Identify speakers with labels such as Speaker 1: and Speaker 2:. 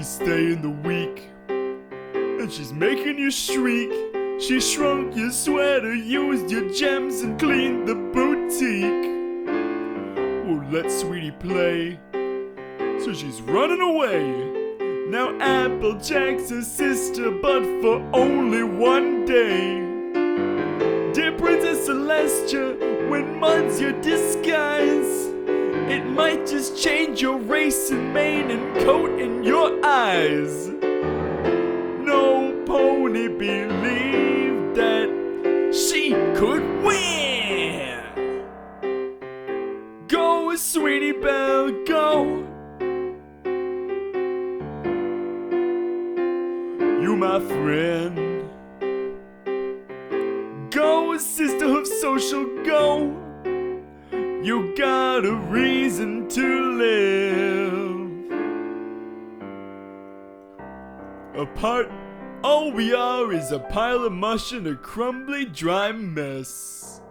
Speaker 1: She's staying the week, and she's making you shriek. She shrunk your sweater, used your gems, and cleaned the boutique. Well, let Sweetie play, so she's running away. Now Applejack's her sister, but for only one day. Dear Princess Celestia, when mud's your disguise, it might just change your race and mane and coat in your eyes. No pony believed that she could win. Go, Sweetie Belle, go. You my friend. Go, Sister of Social, go. You got a reason to live. Apart, all we are is a pile of mush and a crumbly, dry mess.